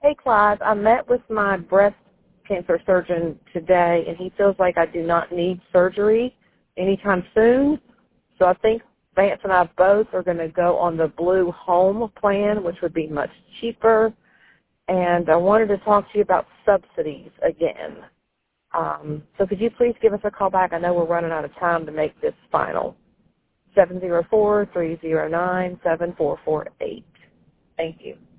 Hey, Clive, I met with my breast cancer surgeon today, and he feels like I do not need surgery anytime soon. So I think Vance and I both are going to go on the Blue Home plan, which would be much cheaper. And I wanted to talk to you about subsidies again. So could you please give us a call back? I know we're running out of time to make this final. 704-309-7448. Thank you.